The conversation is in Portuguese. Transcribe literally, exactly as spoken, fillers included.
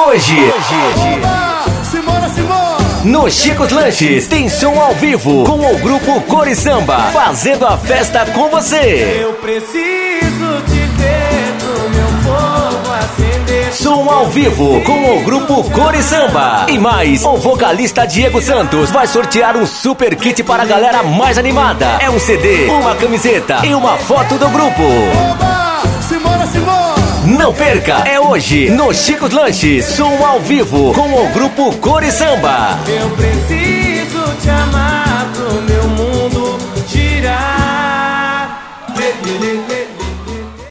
hoje. Simona, Simona. No Chicos Lanches tem som ao vivo com o grupo Cor e Samba, fazendo a festa com você. Eu preciso te ver pro meu fogo acender. Som ao vivo com o grupo Cor e Samba. E mais, o vocalista Diego Santos vai sortear um super kit para a galera mais animada. É um C D, uma camiseta e uma foto do grupo. Oba, Simona, Simona. Não perca, é hoje no Chicos Lanches, som ao vivo com o grupo Cor e Samba. Eu preciso te amar.